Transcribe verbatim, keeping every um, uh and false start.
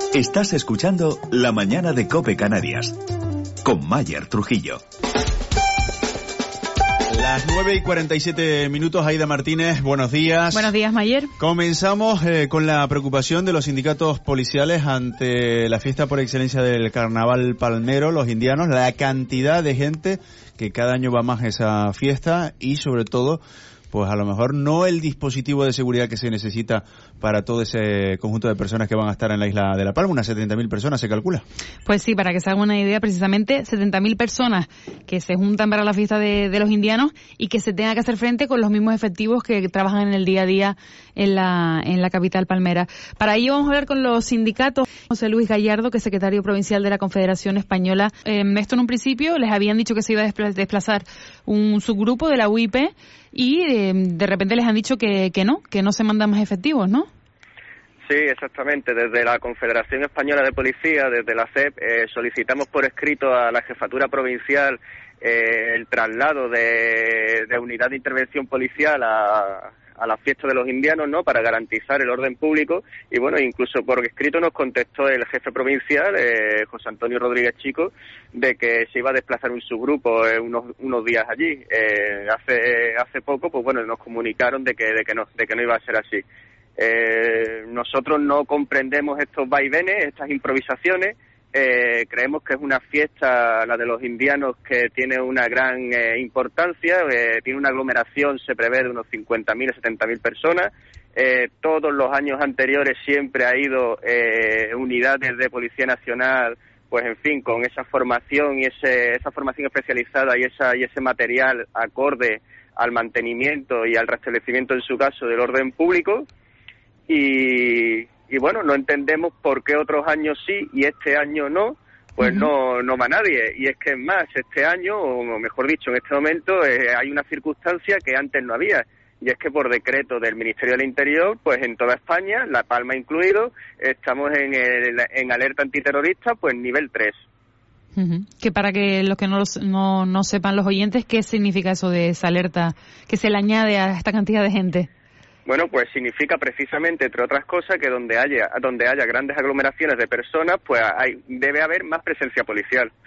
Estás escuchando La Mañana de COPE Canarias, con Mayer Trujillo. Las nueve y cuarenta y siete minutos, Aida Martínez, buenos días. Buenos días, Mayer. Comenzamos eh, con la preocupación de los sindicatos policiales ante la fiesta por excelencia del Carnaval Palmero, los indianos, la cantidad de gente que cada año va más a esa fiesta y sobre todo, pues a lo mejor no el dispositivo de seguridad que se necesita para todo ese conjunto de personas que van a estar en la isla de La Palma, unas setenta mil personas se calcula. Pues sí, para que se hagan una idea, precisamente setenta mil personas que se juntan para la fiesta de, de los indianos y que se tenga que hacer frente con los mismos efectivos que trabajan en el día a día en la, en la capital palmera. Para ello vamos a hablar con los sindicatos. José Luis Gallardo, que es secretario provincial de la Confederación Española. Eh, esto en un principio les habían dicho que se iba a desplazar un subgrupo de la U I P y eh, de repente les han dicho que, que no, que no se mandan más efectivos, ¿no? Sí, exactamente. Desde la Confederación Española de Policía, desde la C E P, eh, solicitamos por escrito a la Jefatura Provincial eh, el traslado de, de unidad de intervención policial a, a la fiesta de los indianos, ¿no?, para garantizar el orden público. Y bueno, incluso por escrito nos contestó el jefe provincial, eh, José Antonio Rodríguez Chico, de que se iba a desplazar un subgrupo eh, unos, unos días allí. Eh, hace hace poco, pues bueno, nos comunicaron de que de que no de que no iba a ser así. Eh, nosotros no comprendemos estos vaivenes, estas improvisaciones. Eh, creemos que es una fiesta, la de los indianos, que tiene una gran eh, importancia. Eh, tiene una aglomeración, se prevé, de unos cincuenta mil a setenta mil personas. Eh, todos los años anteriores siempre ha ido eh, unidades de Policía Nacional, pues en fin, con esa formación y ese, esa formación especializada y esa y ese material acorde al mantenimiento y al restablecimiento, en su caso, del orden público. Y, y bueno, no entendemos por qué otros años sí y este año no, pues uh-huh. no no va nadie. Y es que es más, este año, o mejor dicho, en este momento, eh, hay una circunstancia que antes no había. Y es que por decreto del Ministerio del Interior, pues en toda España, La Palma incluido, estamos en, el, en alerta antiterrorista, pues nivel tres. Uh-huh. Que para que los que no, los, no no sepan los oyentes, ¿qué significa eso de esa alerta que se le añade a esta cantidad de gente? Bueno, pues significa precisamente, entre otras cosas, que donde haya donde haya grandes aglomeraciones de personas, pues hay, debe haber más presencia policial.